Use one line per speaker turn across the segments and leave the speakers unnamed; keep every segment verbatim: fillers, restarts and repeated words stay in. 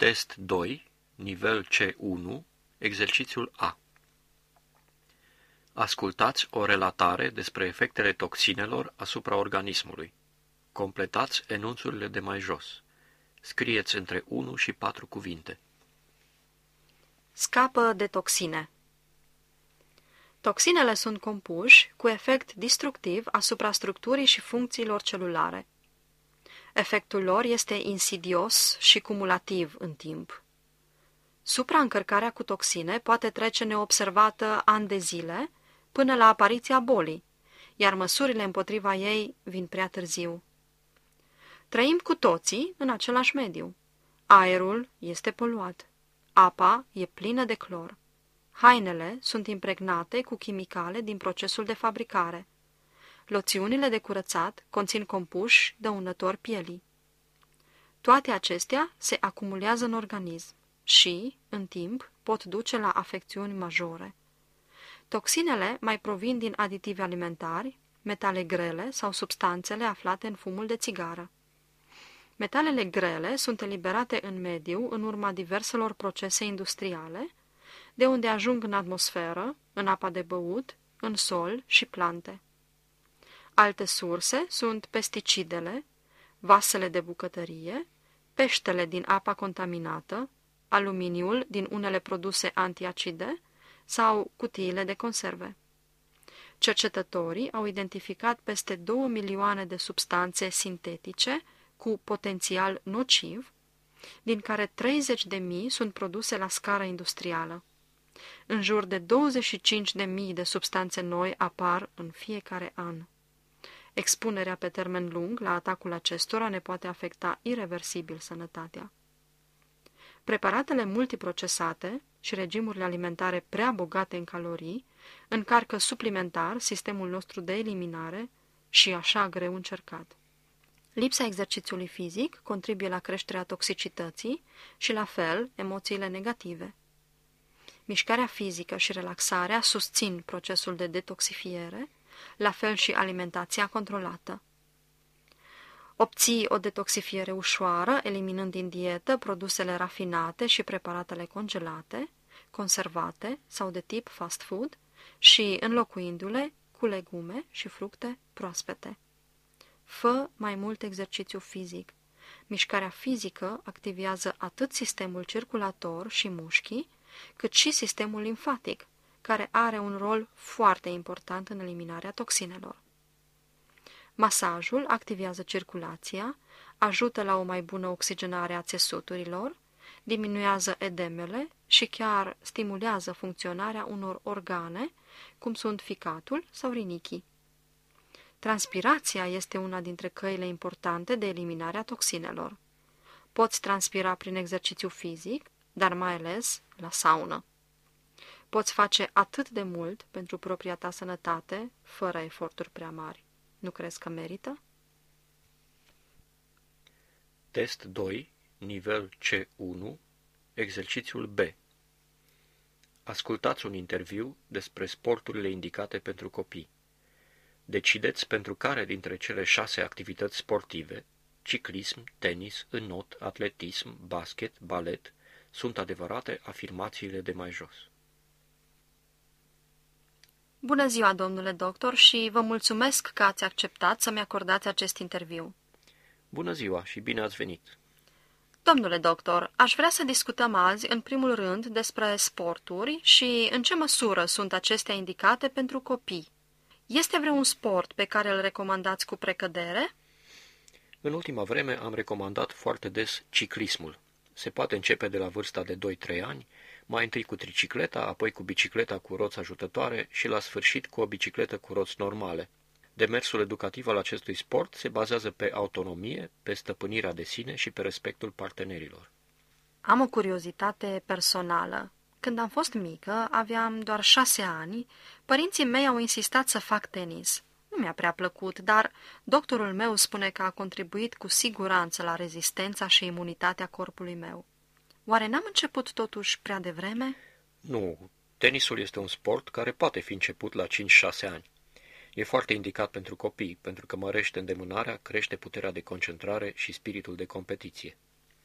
Test doi, nivel C unu, exercițiul A. Ascultați o relatare despre efectele toxinelor asupra organismului. Completați enunțurile de mai jos. Scrieți între unu și patru cuvinte.
Scapă de toxine. Toxinele sunt compuși cu efect destructiv asupra structurii și funcțiilor celulare. Efectul lor este insidios și cumulativ în timp. Supraîncărcarea cu toxine poate trece neobservată ani de zile până la apariția bolii, iar măsurile împotriva ei vin prea târziu. Trăim cu toții în același mediu. Aerul este poluat. Apa e plină de clor. Hainele sunt impregnate cu chimicale din procesul de fabricare. Loțiunile de curățat conțin compuși dăunători pielii. Toate acestea se acumulează în organism și, în timp, pot duce la afecțiuni majore. Toxinele mai provin din aditivi alimentari, metale grele sau substanțele aflate în fumul de țigară. Metalele grele sunt eliberate în mediu în urma diverselor procese industriale, de unde ajung în atmosferă, în apa de băut, în sol și plante. Alte surse sunt pesticidele, vasele de bucătărie, peștele din apa contaminată, aluminiul din unele produse antiacide sau cutiile de conserve. Cercetătorii au identificat peste două milioane de substanțe sintetice cu potențial nociv, din care treizeci de mii sunt produse la scară industrială. În jur de douăzeci și cinci de mii de substanțe noi apar în fiecare an. Expunerea pe termen lung la atacul acestora ne poate afecta ireversibil sănătatea. Preparatele multiprocesate și regimurile alimentare prea bogate în calorii încarcă suplimentar sistemul nostru de eliminare și așa greu încercat. Lipsa exercițiului fizic contribuie la creșterea toxicității și, la fel, emoțiile negative. Mișcarea fizică și relaxarea susțin procesul de detoxifiere, la fel și alimentația controlată. Obții o detoxifiere ușoară, eliminând din dietă produsele rafinate și preparatele congelate, conservate sau de tip fast food și înlocuindu-le cu legume și fructe proaspete. Fă mai mult exercițiu fizic. Mișcarea fizică activează atât sistemul circulator și mușchii, cât și sistemul limfatic, care are un rol foarte important în eliminarea toxinelor. Masajul activează circulația, ajută la o mai bună oxigenare a țesuturilor, diminuează edemele și chiar stimulează funcționarea unor organe, cum sunt ficatul sau rinichii. Transpirația este una dintre căile importante de eliminare a toxinelor. Poți transpira prin exercițiu fizic, dar mai ales la saună. Poți face atât de mult pentru propria ta sănătate, fără eforturi prea mari. Nu crezi că merită?
Test doi, nivel C unu, exercițiul B. Ascultați un interviu despre sporturile indicate pentru copii. Decideți pentru care dintre cele șase activități sportive, ciclism, tenis, înot, atletism, basket, balet, sunt adevărate afirmațiile de mai jos.
Bună ziua, domnule doctor, și vă mulțumesc că ați acceptat să-mi acordați acest interviu.
Bună ziua și bine ați venit!
Domnule doctor, aș vrea să discutăm azi, în primul rând, despre sporturi și în ce măsură sunt acestea indicate pentru copii. Este vreun sport pe care îl recomandați cu precădere?
În ultima vreme am recomandat foarte des ciclismul. Se poate începe de la vârsta de doi-trei ani, mai întâi cu tricicleta, apoi cu bicicleta cu roți ajutătoare și la sfârșit cu o bicicletă cu roți normale. Demersul educativ al acestui sport se bazează pe autonomie, pe stăpânirea de sine și pe respectul partenerilor.
Am o curiozitate personală. Când am fost mică, aveam doar șase ani, părinții mei au insistat să fac tenis. Nu mi-a prea plăcut, dar doctorul meu spune că a contribuit cu siguranță la rezistența și imunitatea corpului meu. Oare n-am început totuși prea devreme?
Nu, tenisul este un sport care poate fi început la cinci-șase ani. E foarte indicat pentru copii, pentru că mărește îndemânarea, crește puterea de concentrare și spiritul de competiție.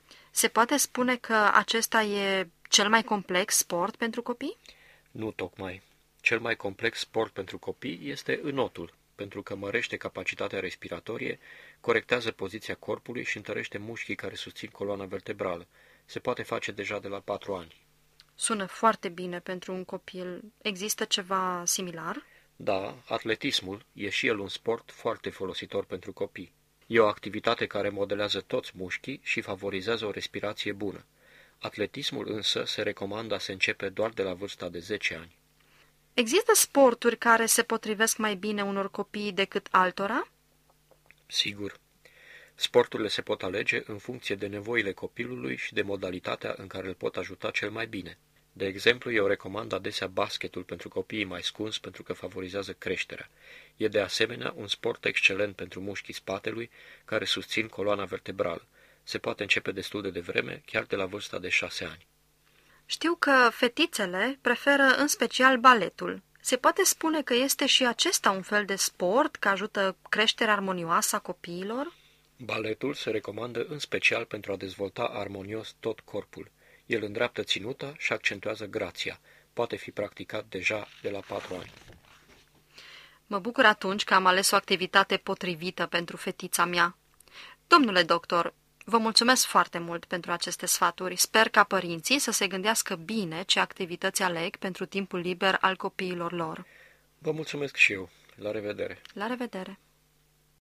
Se poate spune că acesta e cel mai complex sport pentru copii?
Nu tocmai. Cel mai complex sport pentru copii este înotul, pentru că mărește capacitatea respiratorie, corectează poziția corpului și întărește mușchii care susțin coloana vertebrală. Se poate face deja de la patru ani.
Sună foarte bine pentru un copil. Există ceva similar?
Da, atletismul e și el un sport foarte folositor pentru copii. E o activitate care modelează toți mușchii și favorizează o respirație bună. Atletismul însă se recomandă a se începe doar de la vârsta de zece ani.
Există sporturi care se potrivesc mai bine unor copii decât altora?
Sigur. Sporturile se pot alege în funcție de nevoile copilului și de modalitatea în care îl pot ajuta cel mai bine. De exemplu, eu recomand adesea basketul pentru copiii mai scunzi pentru că favorizează creșterea. E de asemenea un sport excelent pentru mușchii spatelui care susțin coloana vertebrală. Se poate începe destul de devreme, chiar de la vârsta de șase ani.
Știu că fetițele preferă în special baletul. Se poate spune că este și acesta un fel de sport care ajută creșterea armonioasă a copiilor?
Baletul se recomandă în special pentru a dezvolta armonios tot corpul. El îndreaptă ținuta și accentuează grația. Poate fi practicat deja de la patru ani.
Mă bucur atunci că am ales o activitate potrivită pentru fetița mea. Domnule doctor, vă mulțumesc foarte mult pentru aceste sfaturi. Sper ca părinții să se gândească bine ce activități aleg pentru timpul liber al copiilor lor.
Vă mulțumesc și eu. La revedere!
La revedere!